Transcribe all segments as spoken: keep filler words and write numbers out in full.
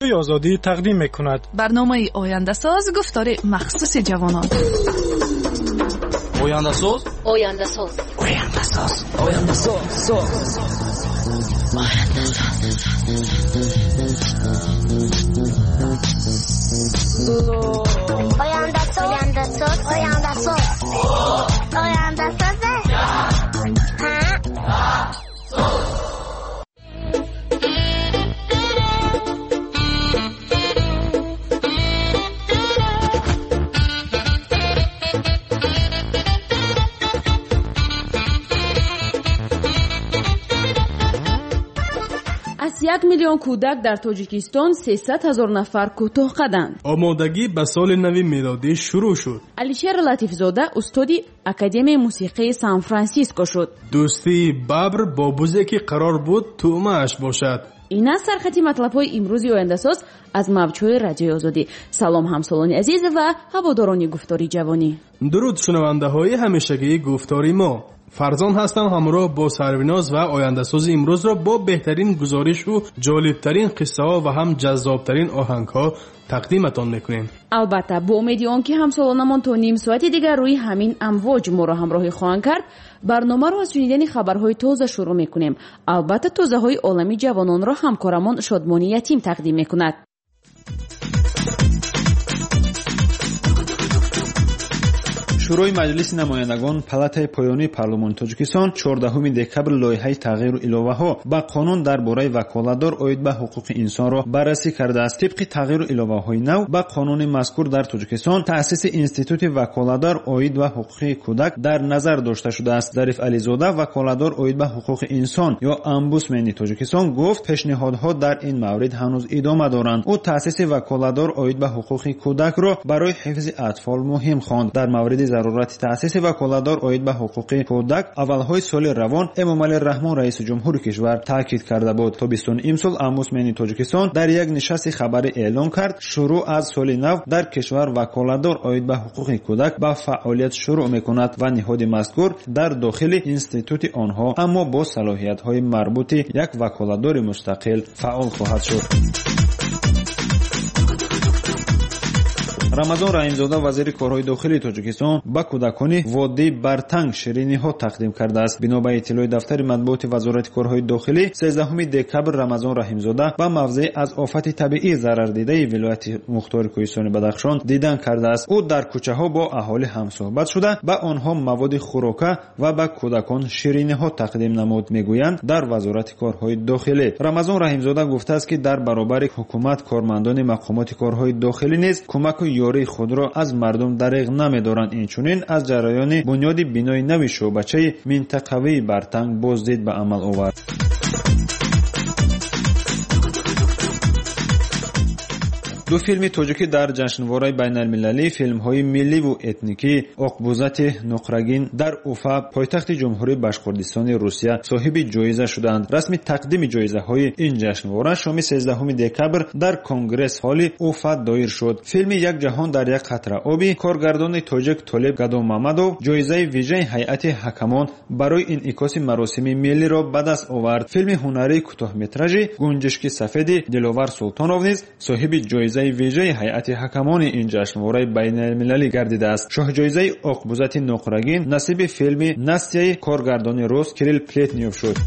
آزادی تقدیم میکند. برنامه آینده ساز گفتار مخصوص جوانان. آینده ساز آینده ساز آینده ساز آینده ساز آینده ساز آینده ساز آینده ساز آینده ساز یک میلیون کودک در تاجیکستان سیصد هزار نفر کوتاه قدند. آمادگی به سال نو میلادی شروع شد. علیشیر لطیفزاده استادی اکادمی موسیقی سان فرانسیسکو شد. دوستی ببر با بوزی که قرار بود تومه‌اش باشد. این است سرخطی مطلب‌های امروزی آینده ساز از موج‌های رادیوی آزادی. سلام همسالان عزیز و هواداران گفتاری جوانی. درود شنونده‌های همیشگی گفتاری ما. فرزان هستم همراه با سرویناز و آینده ساز امروز را با بهترین گزارش و جالبترین قصه ها و هم جذابترین آهنگ ها تقدیمتان میکنیم. البته با امید آنکه همسالانمان تا نیم ساعت دیگر روی همین امواج ما را همراهی خواهند کرد، برنامه را از شنیدن خبرهای تازه شروع میکنیم. البته تازه های عالمی جوانان را همکارمان شادمانی یتیم تقدیم میکند. شورای مجلس نمایندگان پالاتای پایانی پارلمانی تاجیکستان چهاردهم دکبر لایحه تغییر و الоваҳо ба қонун дар бораи ваколатдор оид ба ҳуқуқи инсонро баррасӣ кардааст. طبق تغییر و الоваҳои нав ба қонуни мазкур дар тоҷикистон таъсиси институти ваколатдор оид ба ҳуқуқи кӯдак дар назар дошта шудааст. зариф ализода ваколатдор оид ба ҳуқуқи инсон ё омбудсмени тоҷикистон гуфт пешниҳодҳо дар ин маврид ҳанӯз идома доранд. ӯ таъсиси ваколатдор оид ба ҳуқуқи кӯдакро барои ҳифзи атфол муҳим хонд. дар мавриди ضرورت تأسیس وکالتدار оид ба ҳуқуқи кӯдак аввалҳои соли равон эмомалӣ раҳмон раиси ҷумҳури кишвар таъкид карда буд. тобистони имсол омбудсмени тоҷикистон дар як нишасти хабарӣ эълон кард шурӯъ аз соли нав дар кишвар ваколатдор оид ба ҳуқуқи кӯдак ба фаъолият шурӯъ мекунад ва ниҳоди мазкур дар дохили институти онҳо аммо бо салоҳиятҳои марбути як ваколатдори мустақил фаъол хоҳад шуд. рамазон раҳимзода вазири корҳои дохилии тоҷикистон ба кӯдакони водии бартанг шириниҳо тақдим кардааст. бино ба иттилои дафтари матбуоти вазорати корҳои дохилӣ сездаҳуми декабр рамазон раҳимзода ба мавзеи аз офати табиӣ зарардидаи вилояти мухтори кӯҳистони бадахшон дидан кардааст. ӯ дар кӯчаҳо бо аҳолӣ ҳамсӯҳбат шуда ба онҳо маводи хӯрока ва ба кӯдакон шириниҳо тақдим намуд, мегӯянд дар вазорати корҳои дохилӣ. рамазон раҳимзода гуфтааст ки дар баробари ҳукумат кормандони мақомоти корҳои дохилӣ низ кӯмаку ёрии худро аз мардум дариғ намедоранд. инчунин аз ҷараёни бунёди бинои нави шӯъбачаи минтақавии бартанг боздид ба амал овард. ду филми тоҷикӣ дар ҷашнвораи байналмилалии филмҳои милливу этникии оқбузати нуқрагин дар уфа пойтахти ҷумҳурии башқуртистони русия соҳиби ҷоиза шуданд. расми тақдими ҷоизаҳои ин ҷашнвора шоми сездаҳуми декабр дар конгресс-ҳолли уфа доир шуд. филми як ҷаҳон дар як қатра оби коргардони тоҷик толеб гадомамадов ҷоизаи вижаи ҳайати ҳакамон барои инъикоси маросими миллиро ба даст овард. филми ҳунарии кӯтоҳметражи гунҷишки сафеди диловар султонов низ соҳиби ҷоизаи вижаи ҳайати ҳакамони ин ҷашнвораи байналмилалӣ гардидааст. шоҳҷоизаи оқбузати нуқрагин насиби филми настяи коргардони рус кирилл плетнев шуд.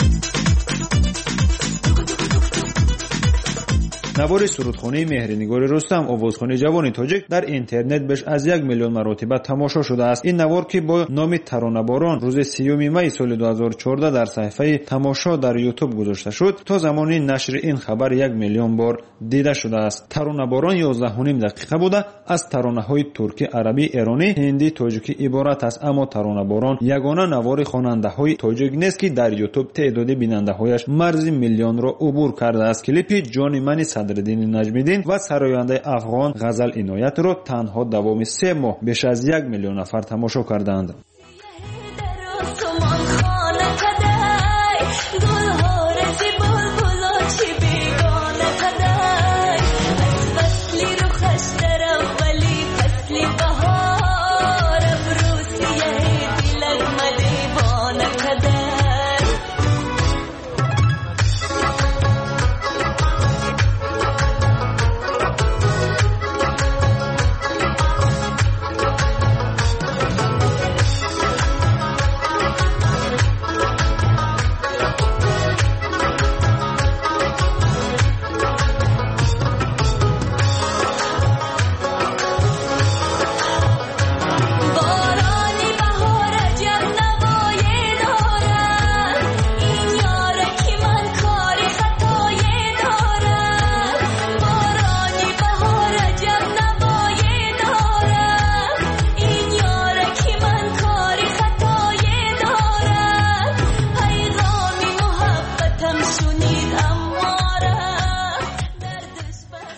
навори сурудхонии меҳринигори рустам овозхони ҷавони тоҷик дар интернет беш аз як миллион маротиба тамошо шудааст. ин навор ки бо номи таронаборон рӯзи сеюми майи соли дуҳазору чорда дар саҳифаи тамошо дар ютуб гузошта шуд, то замони нашри ин хабар як миллион бор дида шудааст. таронаборон ёздаҳу ним дақиқа буда аз таронаҳои туркӣ, арабӣ, эронӣ, ҳиндӣ, тоҷикӣ иборат аст. аммо таронаборон ягона навори хонандаҳои тоҷик нест ки дар ютуб теъдоди бинандаҳояш марзи миллионро убур кардааст. клипи ҷони мани садриддини наҷмиддин ва сарояндаи афғон ғазал иноятро танҳо давоми се моҳ беш аз як миллион нафар тамошо карданд.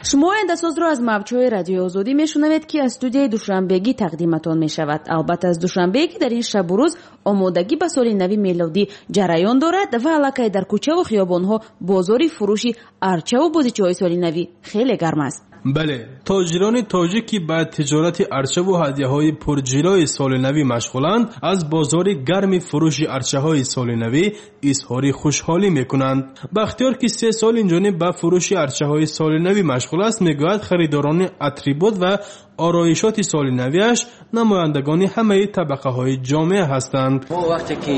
шумо ояндасозро аз мавҷҳои радиои озодӣ мешунавед ки аз студияи душанбегӣ тақдиматон мешавад. албатта аз душанбе ки дар ин шабу рӯз омодагӣ ба соли нави мелодӣ ҷараён дорад ва аллакай дар кӯчаву хиёбонҳо бозори фурӯши арчаву бозичаҳои соли навӣ хеле гарм аст. бале, тоҷирони тоҷик ки ба тиҷорати арчаву ҳадияҳои пурҷилои соли навӣ машғуланд, аз бозори гарми фурӯши арчаҳои соли навӣ изҳори хушҳолӣ мекунанд. бахтиёр ки се сол инҷониб ба фурӯши арчаҳои соли навӣ машғул аст, мегӯяд харидорони атрибут ва ороишоти соли навиаш намояндагони ҳамаи табақаҳои ҷомеа ҳастанд. мо вақте ки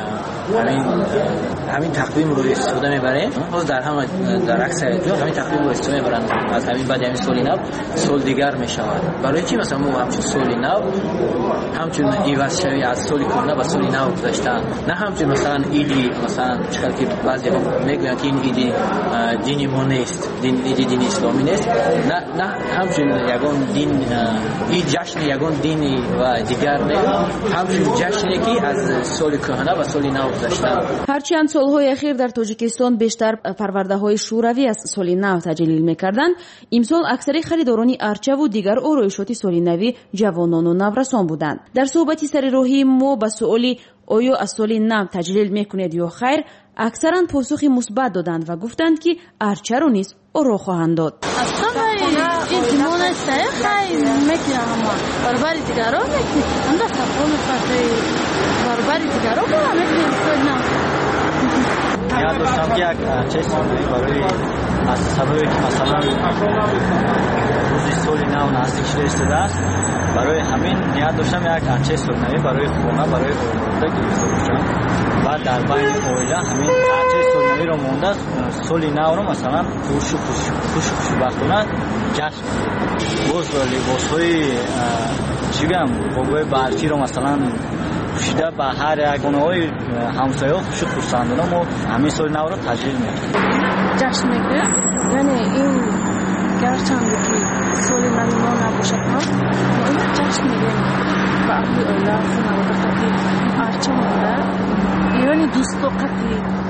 ҳамин тақвимро истифода мебарем, ҳоз дар ҳама дар аксари ҷо ҳамин тақвимро истифода мебаранд. аз ҳамин баъди ҳамин соли нав сол дигар мешавад. барои чӣ масалан мо ҳамчун соли нав ҳамчун ивазшавӣ аз соли кӯҳна ба соли нав гузаштан, на ҳамчун масалан иди масалан чиқадр ки баъзеҳо мегӯянд ки ин иди дини мо нест, иди дини исломӣ нест, на ҳамчун ягон дин ин ҷашни ягон дини ва дигар не, ҳамчун ҷашне ки аз соли кӯҳна ба соли нав гузаштан. ҳарчанд солҳои ахир дар тоҷикистон бештар парвардаҳои шӯравӣ аз соли нав таҷлил мекарданд, имсол аксари харидорони арчаву дигар ороишоти соли навӣ ҷавонону наврасон буданд. дар суҳбати сари роҳии мо ба суоли оё аз соли нав таҷлил мекунед ё хайр, аксаран посухи мусбат доданд ва гуфтанд ки арчаро низ оро хоҳанд дод. яд доштам ки як чиз барои аз сабабе ки масалан рӯзи соли нав наздик шуда истодааст, барои ҳамин ният доштам як чиз солинавӣ барои хона барои оилада гирифта бошам ва дар байни оила ҳамин чиз солинавиро монда соли навро масалан хушу хушу хушбахтона ҷашн боз либосҳои чӣ гӯям богои барфиро масалан пӯшида ба ҳар ягонаҳои ҳамсояҳо хушу хурсандона мо ҳамин соли навро таҷлил мекунем. ҷашн мекунем, яъне ин гарчанде ки соли нави мо набошад ҳам мо ин ҷашн мегӯем ба аҳли оила хонавода қати арча монда, яъне дӯсто қати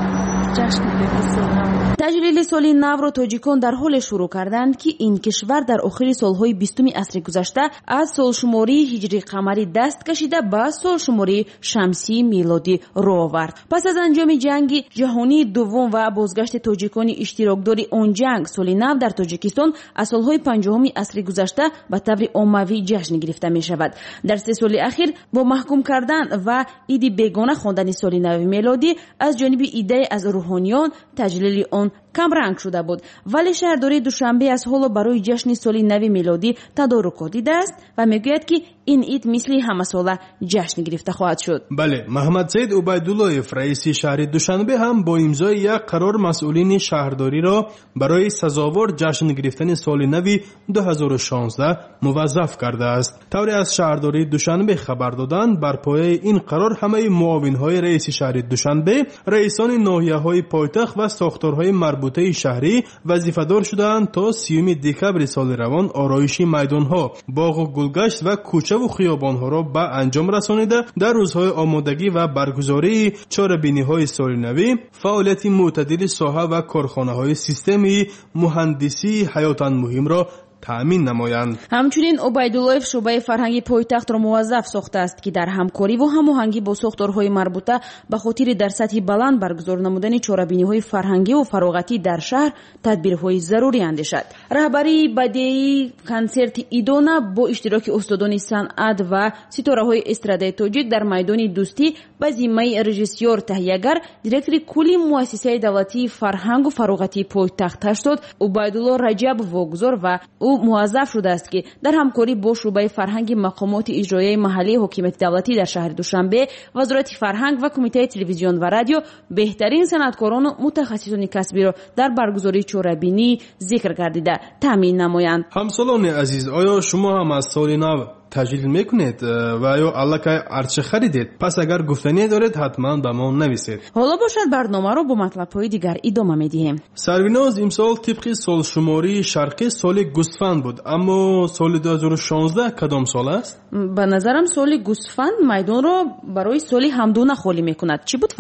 ҷашн мегӯем соли нав. таҷлили соли навро тоҷикон дар ҳоле шурӯъ карданд ки ин кишвар дар охири солҳои бистуми асри гузашта аз солшумории ҳиҷрӣ қамарӣ даст кашида ба солшумории шамсии милодӣ роҳ овард. пас аз анҷоми ҷанги ҷаҳонии дуввум ва бозгашти тоҷикони иштирокдори он ҷанг, соли нав дар тоҷикистон аз солҳои панҷоҳуми асри гузашта ба таври оммавӣ ҷашн гирифта мешавад. дар се соли ахир бо маҳкум кардан ва иди бегона хондани соли нави мелодӣ аз ҷониби иддаи аз рӯҳониён таҷлили он камранг шуда буд, вале шаҳрдории душанбе аз ҳоло барои ҷашни соли нави милодӣ тадорукот дидааст ва мегӯяд ки ин ид мисли ҳамасола ҷашн гирифта хоҳад шуд. бале, маҳмадсаид убайдуллоев раиси шаҳри душанбе ҳам бо имзои як қарор масъулини шаҳрдориро барои сазовор ҷашн гирифтани соли нави ду ҳазору шонздаҳ муваззаф кардааст. тавре аз шаҳрдории душанбе хабар доданд, бар пояи ин қарор ҳамаи муовинҳои раиси шаҳри душанбе, раисони ноҳияҳои пойтахт ва сохторҳои марбутаи шаҳрӣ вазифадор шудаанд то сиюми декабри соли равон ороиши майдонҳо, боғу гулгашт ва кӯчаву хиёбонҳоро ба анҷом расонида дар рӯзҳои омодагӣ ва баргузории чорабиниҳои соли навӣ фаъолияти мӯътадили соҳа ва корхонаҳои системаи муҳандисии ҳаётан муҳимро таъмин намоянд. ҳамчунин убайдуллоев шӯъбаи фарҳанги пойтахтро муваззаф сохтааст ки дар ҳамкориву ҳамоҳангӣ бо сохторҳои марбута ба хотири дар сатҳи баланд баргузор намудани чорабиниҳои фарҳангиву фароғатӣ дар шаҳр тадбирҳои зарурӣ андешад. раҳбарии бадеии консерти идона бо иштироки устодони санъат ва ситораҳои эстрадаи тоҷик дар майдони дӯстӣ ба зиммаи режиссёр таҳиягар, директори кулли муассисаи давлатии фарҳангу фароғатии пойтахт ҳаштод убайдулло раҷабов вогузор ва ӯ муваззаф шудааст ки дар ҳамкорӣ бо шӯъбаи фарҳанги мақомоти иҷроияи маҳаллии ҳокимияти давлатӣ дар шаҳри душанбе, вазорати фарҳанг ва кумитаи телевизион ва радио беҳтарин санъаткорону мутахассисони касбиро дар баргузории чорабинӣ зикр гардида таъмин намоянд. ҳамсолони азиз, оё шумо ҳам аз соли нав таҷлил мекунед ва ё аллакай арча харидед? пас агар гуфтание доред ҳатман ба мо нависед. ҳоло бошад барномаро бо матлабҳои дигар идома медиҳем. сарвиноз, имсол тибқи солшумории шарқӣ соли гусфанд буд, аммо соли ду ҳазору шонздаҳ кадом сол аст? ба назарам соли гусфанд майдонро барои соли ҳамдуна холӣ мекунад. чӣ буд Фарзон?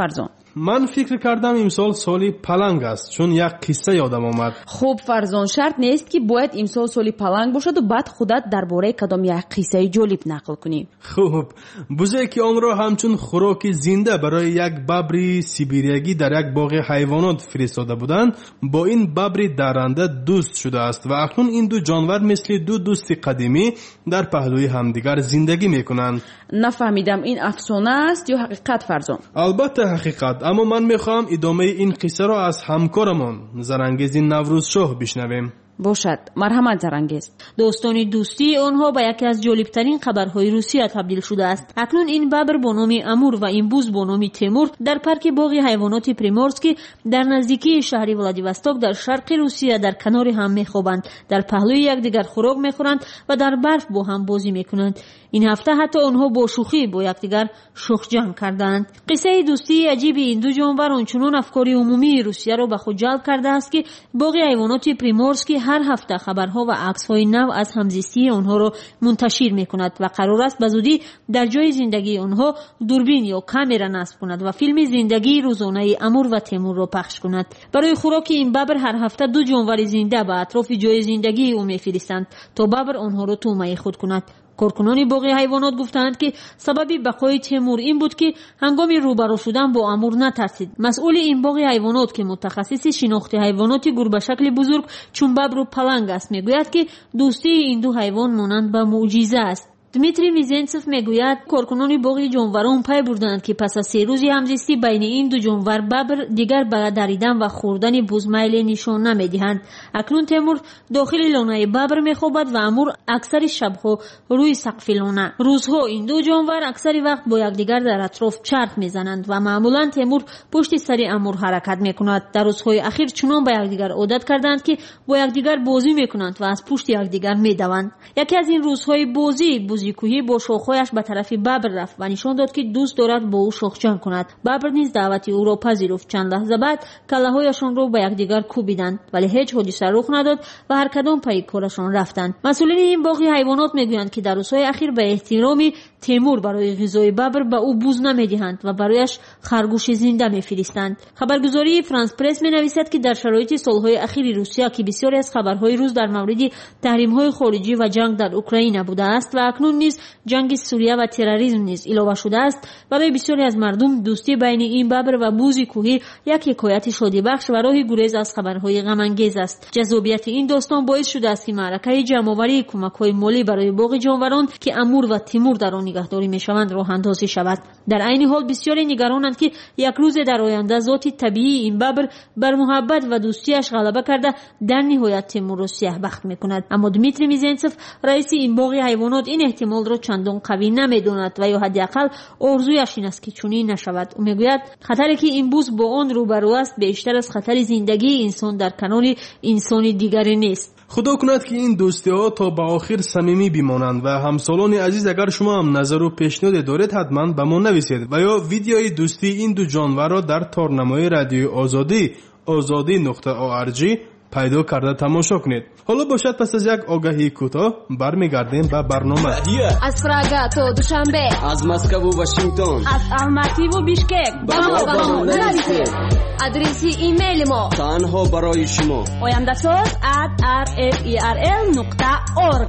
من فکر کردم امسال سالی پلنگ است چون یک قصه یادم آمد. خب فرزان شرط نیست که باید امسال سالی پلنگ باشد و بعد خودت درباره کدام یک قصه جالب نقل کنی. خوب بوزه که آن را همچون خوراک زنده برای یک ببر سیبیریایی در یک باغ حیوانات فرستاده بودند با این ببر درنده دوست شده است و اکنون این دو جانور مثل دو دوست قدیمی در پهلوی همدیگر زندگی میکنند. نفهمیدم این افسانه است یا حقیقت فرزان؟ البته حقیقت، اما من میخوام ادامه این قصه را از همکارمان زرنگیز نوروز شاه بشنویم. باشد. مرحمت زرنگیز. دوستان دوستی آنها به یکی از جالبترین خبرهای روسیه تبدیل شده است. اکنون این ببر با نام امور و این بوز با نام تیمور در پارک باغ حیوانات پریمورسکی در نزدیکی شهر ولادیواستوک در شرق روسیه در کنار هم میخوابند، در پهلوی یکدیگر خوراک میخورند و در برف با هم بازی میکنند. این هفته حتی آنها با شوخی با یکدیگر شخ جنگ کردند. قصه دوستی عجیب این دو جانور آنچنان افکار عمومی روسیه را به خود جلب کرده است که باغ حیوانات پریمورسکی هر هفته خبرها و عکس‌های نو از همزیستی آنها را منتشر می‌کند و قرار است بزودی در جای زندگی آنها دوربین یا کامera نصب کند و فیلم زندگی روزانه امور و تیمور را پخش کند. برای خوراک این ببر هر هفته دو جانور زنده به اطراف جای زندگی او می‌فرستند تا ببر آنها را تومه خود کند. کارکنان باغ حیوانات گفتند که سبب بقای تیمور این بود که هنگام روبرو شدن با امور نترسید. مسئول این باغ حیوانات که متخصص شناخت حیوانات گربه شکل بزرگ چون ببر و پلنگ است میگوید که دوستی این دو حیوان مانند به معجزه است. دمیتری میزنتسوف میگوید کارکنان باغ جانوران پی بردند که پس از سه روزی همزیستی بین این دو جانور ببر دیگر به دریدن و خوردن بوز میل نشان نمیدهند. اکنون تیمور داخل لانه ببر میخوابد و امور اکثر شبها روی سقف لانه. روزها این دو جانور اکثر وقت با یکدیگر در اطراف چرخ میزنند و معمولا تیمور پشت سر امور حرکت میکند. در روزهای اخیر چنان به یکدیگر عادت کردند که با یکدیگر بازی میکنند و از پشت یکدیگر میدوند. یکی از این روزهای بازی کوهی با شاخهایش به طرف ببر رفت و نشان داد که دوست دارد با او شاخ جنگ کند. ببر نیز دعوت او را پذیرفت. چند لحظه بعد کله‌هایشان را به یکدیگر کوبیدند ولی هیچ حادثه رخ نداد و هر کدام پی کارشان رفتند. مسئولین این باغ حیوانات میگویند که در روزهای اخیر به احترام تیمور برای غذای ببر به او بوز نمیدهند و برایش خرگوش زنده میفرستند. خبرگزاری فرانس پرس مینویسد که در شرایط سالهای اخیر روسیه که بسیاری از خبرهای روز در مورد تحریم‌های خارجی و جنگ در اوکراین بوده است و اکنون نیز جنگ سوریه و تروریسم نیز علاوه شده است، برای بسیاری از مردم دوستی بین این ببر و بوز کوهی یک حکایت شادی بخش و راه گریز از خبرهای غم انگیز است. جذابیت این داستان باعث شده است که معرکه جمع‌آوری کمک‌های مالی برای باغ جانوران که امور و تیمور در آن نگهداری می‌شوند راه اندازی شود. در عین حال بسیاری نگرانند که یک روز در آینده ذات طبیعی این ببر بر محبت و دوستیش غلبه کرده در نهایت تیمور را سیاه بخت می‌کند. اما دمیتری میزنتسوف رئیس این باغ حیوانات این احتمال را چندان قوی نمی‌داند و یا حداقل آرزویش این است که چنین نشود. او میگوید خطری که این بوز با آن روبرو است بیشتر از خطر زندگی انسان در کنار انسان دیگری نیست. خدا کند که این دوستی ها تا به آخر صمیمی بمانند و همسالان عزیز اگر شما هم نظر و پیشنهاد دارید حتما به ما نویسید و یا ویدیوی دوستی این دو جانور را در تارنمای رادیو آزادی آزادی نقطه او ار جی پیدا کرده تماشا کنید. حالا باشد پس از یک آگهی کوتاه برمیگردیم به برنامه. از پراگا تا دوشنبه، از مسکو و واشنگتن، از الماتی و بیشکک با ما نویسید. آدرس ایمیل ما تنها برای شما oyandasot at r f e r l نقطه org.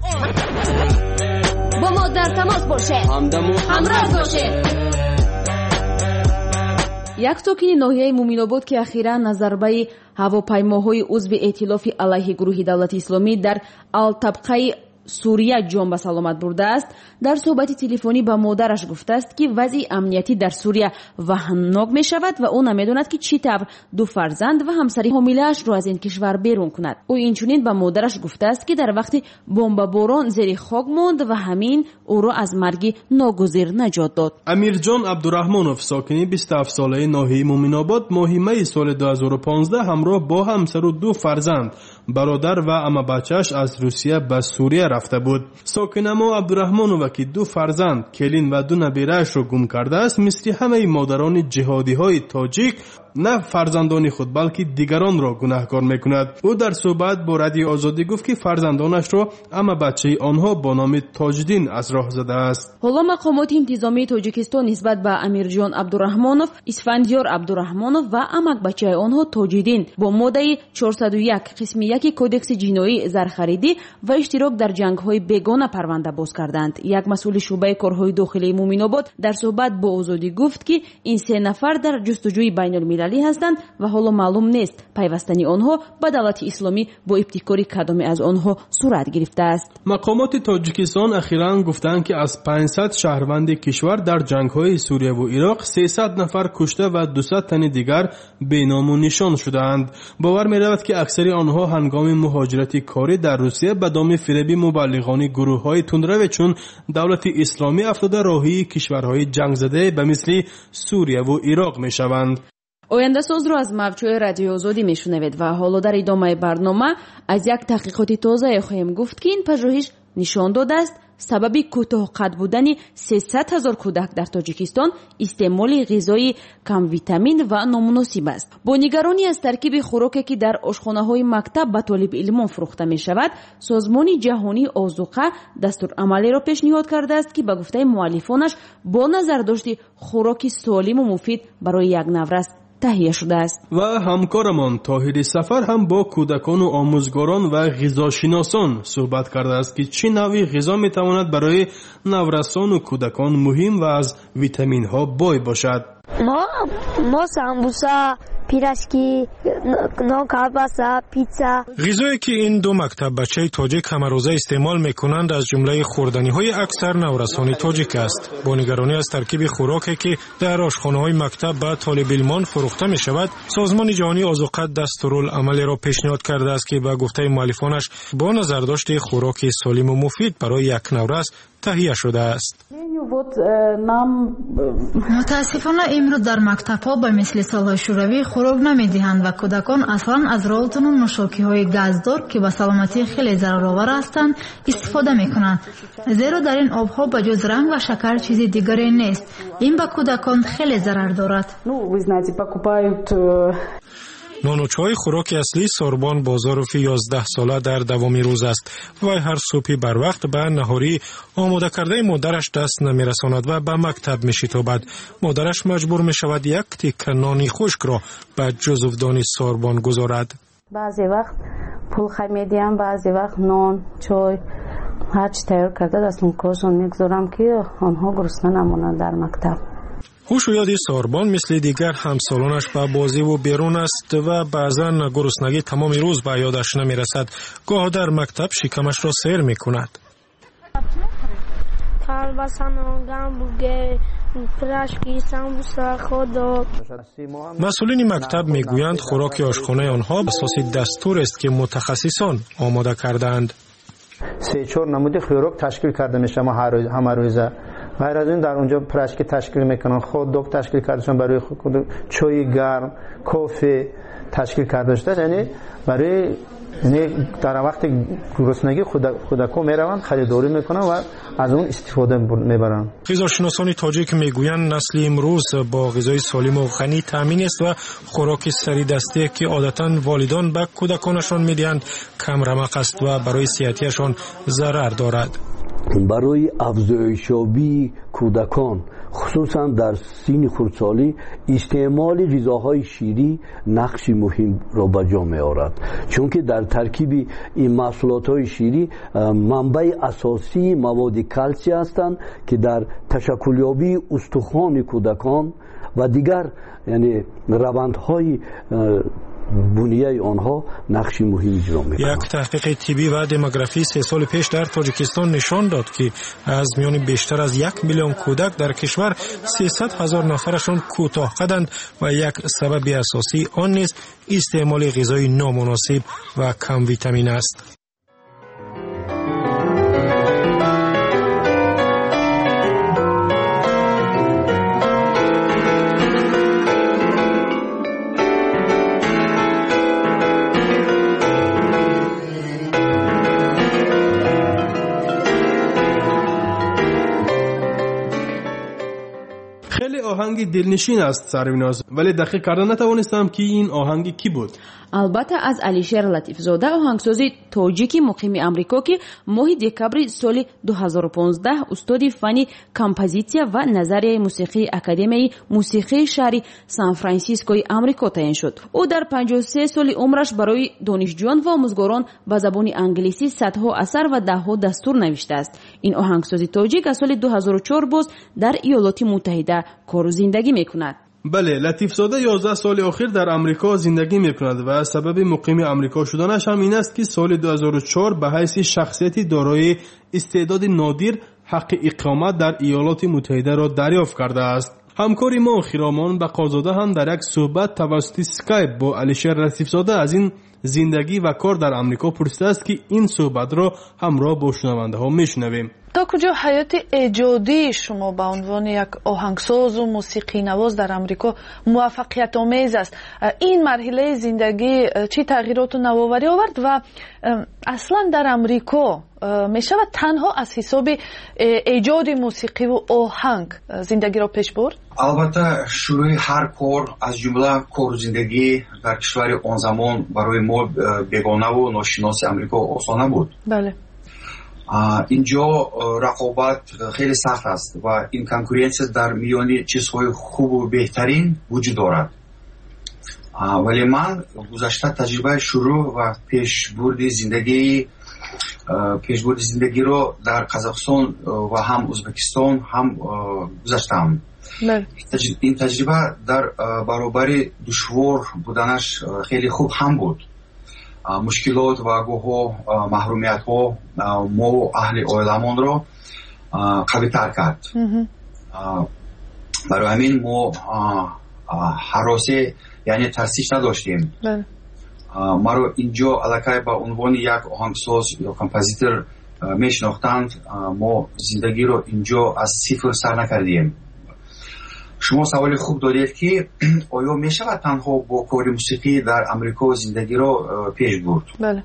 با ما در تماس باشید. همراه باشید. یک ساکن ناحیه مومین‌آباد که اخیراً از ضربه هواپیماهای عضو ائتلاف علیه گروه دولت اسلامی در الطبقه سوریه جان به سلامت برده است، در صحبت تلفنی با مادرش گفته است که وضع امنیتی در سوریه وحشتناک می شود و او نمیداند که چی طور دو فرزند و همسری حامله‌اش را از این کشور بیرون کند. او اینچنین به مادرش گفته است که در وقت بمباران زیر خاک ماند و همین او را از مرگ ناگزیر نجات داد. امیرجان عبدالرحمنوف ساکن بیست و هفت ساله ناحیه مومین‌آباد ماه می سال دو هزار و پانزده همراه با همسر و دو فرزند، برادر و عمه بچه‌اش از روسیه به سوریه رفته بود. ساکن ما عبدالرحمنوف که دو فرزند کلین و دو نبیره‌اش را گم کرده است، مثل همه مادران جهادی های تاجیک نه فرزندان خود بلکه دیگران را گناهکار میکند. او در صحبت با رادیو آزادی گفت که فرزندانش را اما بچه آنها با نام تاجدین از راه زده است. حالا مقامات انتظامی تاجیکستان نسبت به امیرجان عبدالرحمانов، اسفندیار عبدالرحمانov و امک بچه آنها تاجدین با ماده چهارصد و یک قسم یک کودکس جنایی زرخریدی و اشتراک در جنگ‌های بیگانه پرونده باز کردند. یک مسئول شعبه کارهای داخلی مومن‌آباد در صحبت با آزادی گفت که این سه نفر در جستجوی بین المللی هستند و حالا معلوم نیست پیوستنی آنها به دولت اسلامی با ابتکاری کدام از آنها صورت گرفته است. مقامات تاجیکستان اخیراً گفتند که از پانصد شهروند کشور در جنگ‌های سوریه و عراق سیصد نفر کشته و دویست تن دیگر بی‌نام و نشان شدند. باور می‌رود که اکثر آنها هنگام مهاجرت کاری در روسیه به دام فریب مبلغان گروه‌های تندرو چون دولت اسلامی افتاده راهی کشورهای جنگ زده به مثل سوریه و عراق می‌شوند. آینده ساز را از موجهای رادیو آزادی میشنوید و حالا در ادامه برنامه از یک تحقیقات تازه خواهیم گفت که این پژوهش نشان داده است سبب کوتاه قد بودن سیصد هزار کودک در تاجیکستان استعمال غذای کم ویتامین و نامناسب است. با نگرانی از ترکیب خوراکی که در آشخانه‌های مکتب به طالب علمان فروخته می شود، سازمان جهانی آذوقه دستورالعملی را پیشنهاد کرده است که به گفته مؤلفانش با نظر داشت خوراک سالم و مفید برای یک نوروز تهیه شده است. و همکارمان طاهر سفر هم با کودکان و آموزگاران و غذاشناسان صحبت کرده است که چه نوعی غذا میتواند برای نوروزان و کودکان مهم و از ویتامین ها بای باشد. ما ما سامبوسا، پیراشکی، نان کلباسا، پیتزا. غذایی که این دو مکتب بچه تاجیک همروزه استعمال میکنند از جمله خوردنی های اکثر نوروزان تاجیک است. با نگرانی از ترکیب خوراکی که در آشخانه های مکتب به طالب علمان فروخته می شود، سازمان جهانی آذوقه دستورالعملی را پیشنهاد کرده است که به گفته مؤلفانش با نظر داشت خوراک سالم و مفید برای یک نوروز تهیه شده است. متاسفانه امروز در مکتب‌ها به مثل سال‌های شوروی خوراک نمی‌دهند و کودکان اصلاً از رالتون و نوشاکی‌های گازدار که به سلامتی خیلی ضررآور هستند استفاده می‌کنند، زیرا در این آب‌ها به جز رنگ و شکر چیزی دیگری نیست. این به کودکان خیلی ضرر دارد. نان و چای خوراک اصلی سوربان بازاروف یازده ساله در دوامی روز است. وی هر صبحی بر وقت به نهاری آماده کرده مادرش دست نمیرساند و به مکتب میشتابد. مادرش مجبور می شود یک تکه نانی خشک را به جزودان سوربان گذارد. بعضی وقت پول میدیم، بعضی وقت نان، چای، هر چی تیار کرده دستم کارشون میگذارم که آنها گرسنه نمانند در مکتب. هوش و یاد سوربان مثل دیگر همسالانش به بازی و بیرون است و بعضا گرسنگی تمام روز به یادش نمی رسد. گاه در مکتب شکمش را سیر می کند. مسئولین مکتب می گویند خوراک آشخانه آنها به اساس دستور است که متخصصان آماده کردند. سه چهار نمود خوراک تشکیل کرده میشه همه روزه. غیر از این در اونجا پرشکی تشکیل میکنن، خود دوگ تشکیل کردشون برای خود چای گرم، کافی تشکیل کرده شده. یعنی برای یعنی در وقت گرسنگی کودکان میروند خریداری میکنن و از اون استفاده میبرن. غذاشناسان تاجیک میگویند نسل امروز با غذای سالم و غنی تامین است و خوراک سری دستی که عادتاً والدان به کودکانشان میدهند کم رمق است و برای صحتیشان ضرر دارد. برای افزایش‌یابی کودکان خصوصا در سن خردسالی استعمال غذاهای شیری نقش مهم را به جا می‌آورد، چون که در ترکیب این محصولات‌های شیری منبع اساسی مواد کلسیم هستند که در تشکلیابی استخوان کودکان و دیگر یعنی روندهای بنیه آنها نقش مهمی اجرا می‌کنند. یک تحقیق طبی و دموگرافی سه سال پیش در تاجیکستان نشان داد که از میان بیشتر از یک میلیون کودک در کشور سیصد هزار نفرشان کوتاه قدند و یک سبب اساسی آن نیز استعمال غذای نامناسب و کم ویتامین است. آهنگ دلنشین است سروناز، ولی دقیق کردن نتوانستم که این آهنگ کی بود. البته از علیشیر لطیفزاده آهنگساز تاجیکی مقیم امریکا که ماه دکبر سال دو هزار و پانزده استاد فنی کامپوزیسیا و نظریه موسیقی اکادمی موسیقی شهر سان فرانسیسکوی امریکا تعیین شد. او در پنجاه و سه سال عمرش برای دانشجویان و آموزگاران به زبان انگلیسی صدها اثر و دهها دستور نوشته است. این آهنگساز تاجیک از سال دو هزار و چهار باز در ایالات متحده کار و زندگی میکند. بله، لطیفزاده یازده سال اخیر در امریکا زندگی میکند و سبب مقیم امریکا شدنش هم این است که سال دو هزار و چهار به حیث شخصیتی دارای استعداد نادر حق اقامت در ایالات متحده را دریافت کرده است. همکاری ما خیرامان بقازاده هم در یک صحبت توسط اسکایپ با علیشیر لطیفزاده از این زندگی و کار در امریکا پرسیده است که این صحبت را همراه با شنونده ها میشنویم. تا کجا حیات ایجادی شما به عنوان یک آهنگساز و موسیقی نواز در امریکا موفقیت آمیز است؟ این مرحله زندگی چه تغییرات و نوآوری آورد و اصلا در امریکا می شود تنها از حساب ایجاد موسیقی و آهنگ زندگی را پیش برد؟ البته شروع هر کار از جمله کار زندگی در کشور آن زمان برای ما بیگانه و ناشناس امریکا آسان بود. بله. اینجا رقابت خیلی سخت است و این کنکورنسیا در میان چیزهای خوب و بهترین وجود دارد. ولی من گذشته تجربه شروع و پیشبرد زندگی پیشبرد زندگی رو در قزاقستان و هم ازبکستان هم گذاشتم. این تجربه در برابر دشوار بودنش خیلی خوب هم بود. مشکلات و گوه محرومیت ها ما و اهل اویلمان را قوی تر کرد. برای همین ما حراسی یعنی ترسیش نداشتیم. ما رو اینجا علاقه به عنوان یک آهنگساز یا کامپوزیتور میشناختند. ما زندگی رو اینجا از صفر سر نکردیم. شما سوال خوب دارید که آیا می شود تنها با کار موسیقی در امریکا زندگی رو پیش برد؟ بله.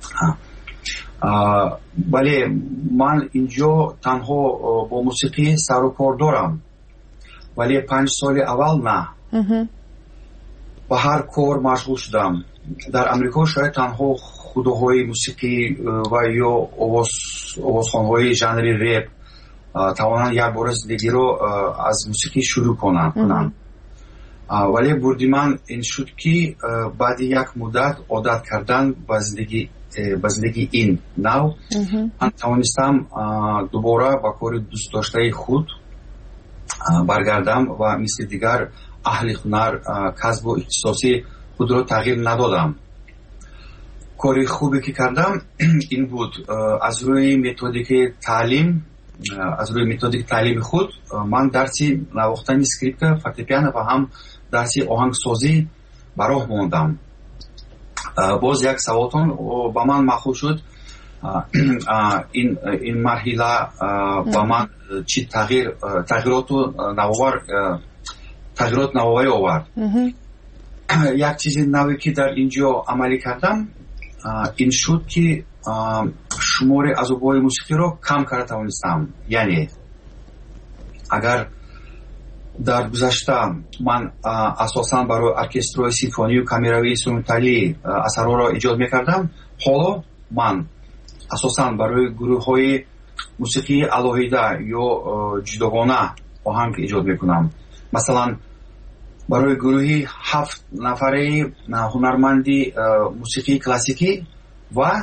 ولی من اینجا تنها با موسیقی سر و کار دارم، ولی پنج سال اول نه. با هر کار مشغول شدم. در امریکا شاید تنها خودهای موسیقی و یا آوازخوان‌های ژانر رپ توانند یک بار زندگی رو از موسیقی شروع کنند. ولی بردی من این شد که بعد یک مدت عادت کردن با زندگی با زندگی این نو من توانستم دوباره با کار دوست داشته خود برگردم و مثل دیگر اهل هنر کسب و اختصاصی خود رو تغییر ندادم. کاری خوبی که کردم این بود، از روی متدیک تعلیم از روی متدیک تعلیم خود من درسی نواختن اسکریپت فورتپیانو و هم درسی آهنگسازی براه موندم. باز یک سوالتون با من مخوب شد این این مرحله با من چی تغییر تغییرات نوآور تغییرات نوآوری آورد. یک چیز نوی که در اینجا عملی کردم این شد که شمار عضوهای موسیقی رو کم کرده توانستم. یعنی اگر در گذشته من اساساً برای ارکسترهای سیمفونی و کامیروی اینسترومنتالی اثرها را ایجاد میکردم، حالا من اساساً برای گروه های موسیقی علاهیده یا جداگانه آهنگ ایجاد میکنم. مثلا برای گروهی هفت نفره هنرمندی موسیقی کلاسیکی و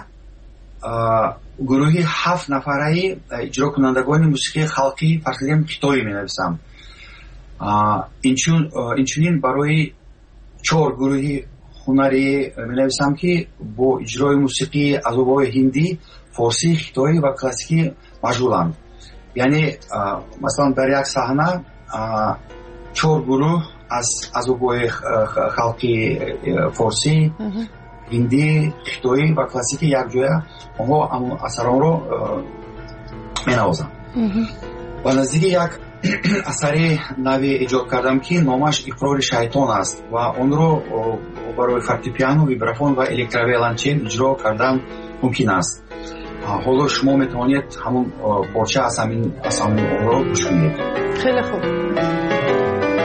گروهی هفت نفره اجرا کنندگان موسیقی خلقی فرقلیم خطایی می نویسم. اینچنین برای چهار گروهی هنری می نویسم که با اجرای موسیقی ادبای هندی، فارسی، خطایی و کلاسیکی مشغولند. یعنی مثلا در یک صحنه چهار گروه از ادبای خلقی فارسی، هندی، خطایی و کلاسیکی یک جای آنها اثران رو می نوازم. و نزدیک یک اثری نوی ایجاد کردم که نامش اقرار شیطان است و آن رو برای فورتپیانو، ویبرافون و الکترویولنچل اجرا کردن ممکن است. حالا شما میتونید همون پارچه از همین از همون رو گوش کنید. خیلی خوب.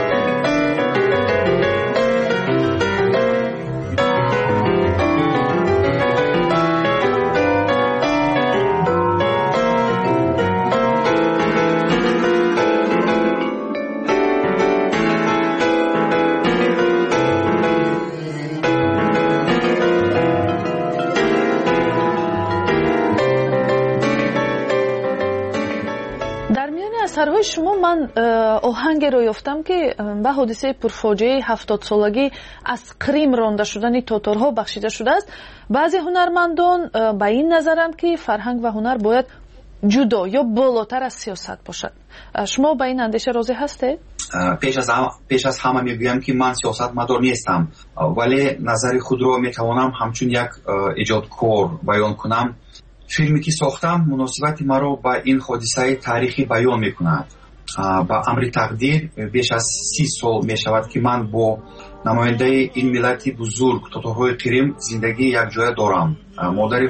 асарҳои шумо ман оҳангеро ёфтам ки ба ҳодисаи пурфоҷиаи ҳафтодсолагӣ аз Крим ронда шудани тоторҳо бахшида шудааст. баъзе ҳунармандон ба ин назаранд ки фарҳанг ва ҳунар бояд ҷудо ё болотар аз сиёсат бошад. шумо ба ин андеша розӣ ҳастед? пеш аз ҳама мегӯям ки ман сиёсатмадор нестам, вале назари худро метавонам ҳамчун як эҷодкор баён кунам. филме ки сохтам муносибати маро ба ин ҳодисаи таърихӣ баён мекунад. ба амри тақдир беш аз си сол мешавад ки ман бо намояндаи ин миллати бузург тоторҳои Қирим зиндагии якҷоя дорам. модари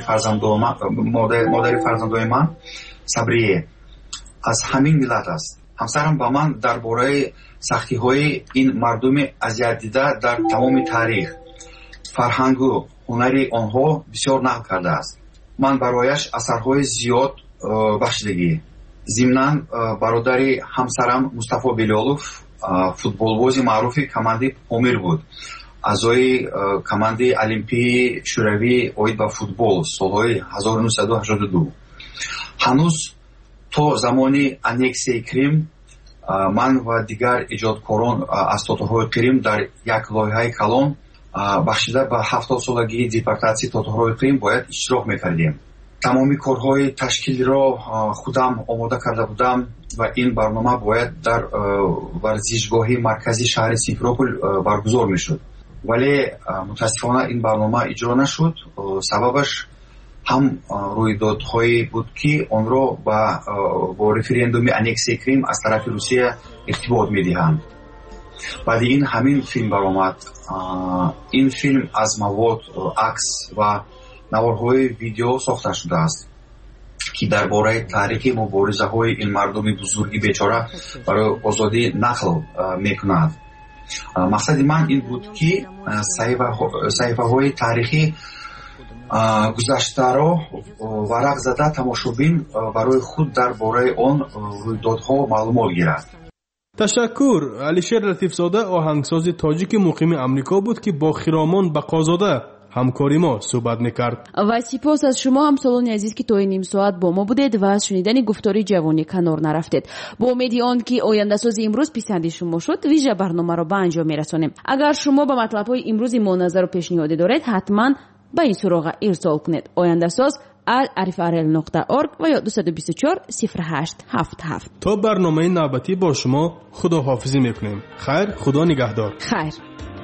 фарзандои ман Сабрие аз ҳамин миллат аст. ҳамсарам ба ман дар бораи сахтиҳои ин мардуми азиятдида дар тамоми таърих, фарҳангу ҳунари онҳо бисёр нақл кардааст. ман барояш асарҳои зиёд бахшидагӣ. зимнан бародари ҳамсарам Мустафо Белёлов футболбози маъруфи командаи Помир буд. аъзои командаи олимпии шӯравии оид ба футбол солҳои ҳазору нӯҳсаду ҳаштоду ду. ҳанӯз то замони аннексияи Крим ман ва дигар эҷодкорон аз тоторҳои Қирим дар як лоиҳаи калон бахшида ба ҳафтодсолагии депортатсияи тоторҳои Қирим бояд иштирок мекардем. тамоми корҳои ташкилиро худам омода карда будам ва ин барнома бояд дар варзишгоҳи маркази шаҳри Симферополь баргузор мешуд. вале мутаассифона ин барнома иҷро нашуд. сабабаш ҳам рӯйдодҳое буд ки онро ба бо референдуми аннексияи Крим аз тарафи Русия иртибот медиҳанд. баъди ин ҳамин филм баромад. ин филм аз мавод, акс ва наворҳои видео сохта шудааст ки дар бораи таърихи муборизаҳои ин мардуми бузурги бечора барои озодӣ нақл мекунад. мақсади ман ин буд ки саҳифаҳои таърихӣ гузаштаро варақ зада тамошобин барои худ дар бораи он рӯйдодҳо маълумот гирад. ташаккур. алишер латифзода оҳангсози тоҷики муқими амрико буд ки бо Хиромон Бақозода ҳамкори мо суҳбат мекард. ва сипос аз шумо ҳамсолони азиз ки тои ним соат бо мо будед ва аз шунидани гуфтори ҷавонӣ канор нарафтед. бо умеди он ки ояндасози имрӯз писанди шумо шуд, вижа барномаро ба анҷом мерасонем. агар шумо ба матлабҳои имрӯзи мо назару пешниҳодӣ доред, ҳатман ба ин суроға ирсол кунед. ояндасоз ал арифарл нуқта орг ва ё дуҳсад бисту чор сифр ҳашт ҳафт ҳафт. то барномаи навбатӣ бо шумо худоҳофизӣ мекунем. хайр, худо нигаҳдор. хайр.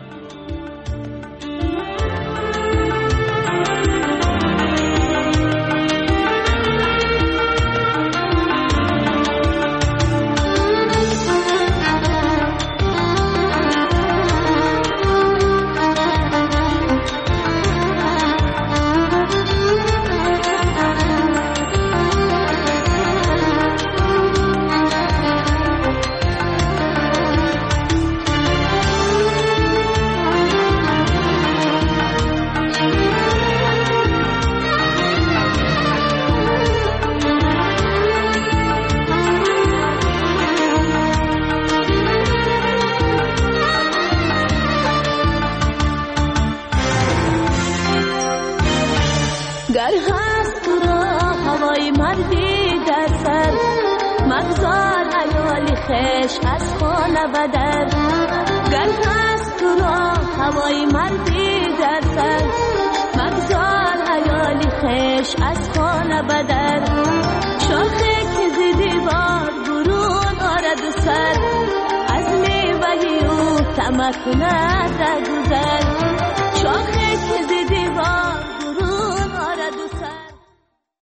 گر هست تو را هوای مردی در سر مگذار عیالی خش از خانه بدر. گر هست تو را هوای مردی در سر مگذار عیالی خش از خانه بدر. شاخه که زیدی بار برون آرد و سر از میوهی او تمکنه در گذر. شاخه که زیدی بار